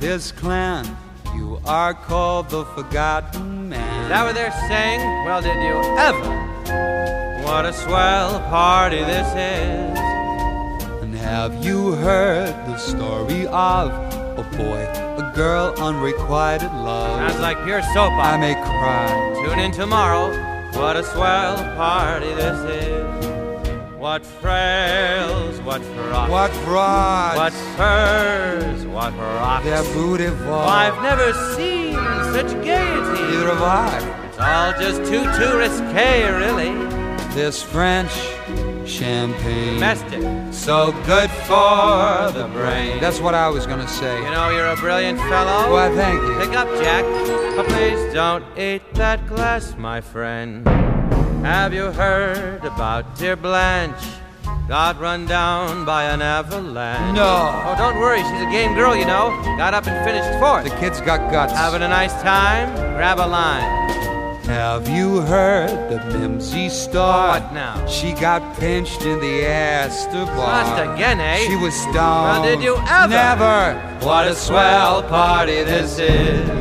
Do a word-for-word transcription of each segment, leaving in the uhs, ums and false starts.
this clan, you are called the Forgotten Man. Is that what they're saying? Well, did you ever? What a swell party this is. And have you heard the story of a boy, a girl, unrequited love? Sounds like pure soap opera. I may cry. Tune in tomorrow. What a swell party this is. What frails, what frocks, What frauds, what furs, what rocks. their booty Oh, I've never seen such gaiety. Neither have I. It's all just too, too risque, really. This French champagne, Domestic. so good for the brain. That's what I was gonna say. You know, you're a brilliant fellow. Why, thank you. Pick up, Jack. But please don't eat that glass, my friend. Have you heard about dear Blanche? Got run down by an avalanche. No. Oh, don't worry, she's a game girl, you know. Got up and finished fourth. The kid's got guts. Having a nice time? Grab a line. Have you heard the Mimsy star? What now? She got pinched in the Astor bar. Just again, eh? She was stoned. Well, did you ever? Never. What a swell party this is.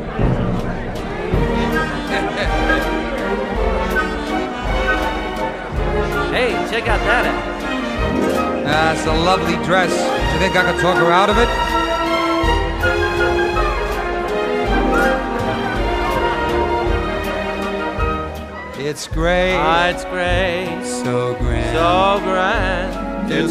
Hey, check out that ad. That's a lovely dress. Do you think I could talk her out of it? It's great. Ah, it's great. So grand. So grand. It's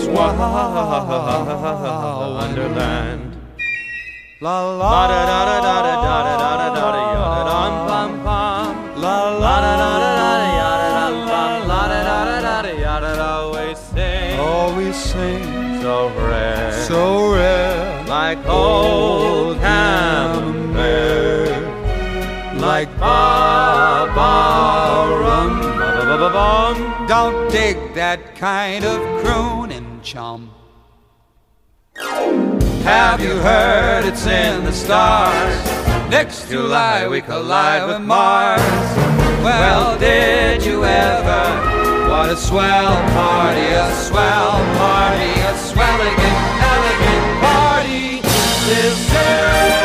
Wonderland. La la La da da da da da da da da da da da dum pum pum. La La da da da da da da dum pum. La da da da da da da da. Always sing. Always sing. So rare. So rare. Like old Camembert. Like ba ba rum ba ba ba bum. Don't dig that kind of crooning, chum. Have you heard it's in the stars? Next July we collide with Mars. Well, did you ever? What a swell party, a swell party, a swelligant, elegant party. This is.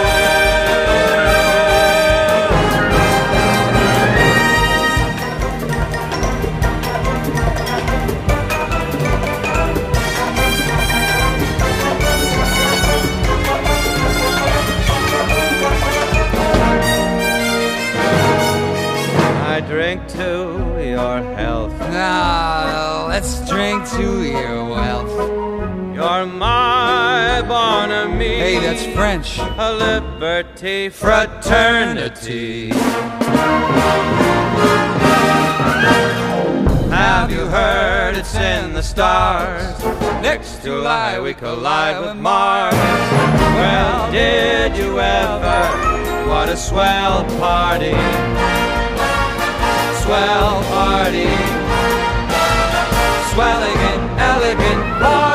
I drink to your health. Now, let's drink to your wealth. You're my bon ami. Hey, that's French. A liberty fraternity. Have you heard it's in the stars? Next July we collide with Mars. Well, did you ever? What a swell party. Swell party. Swelling and elegant party.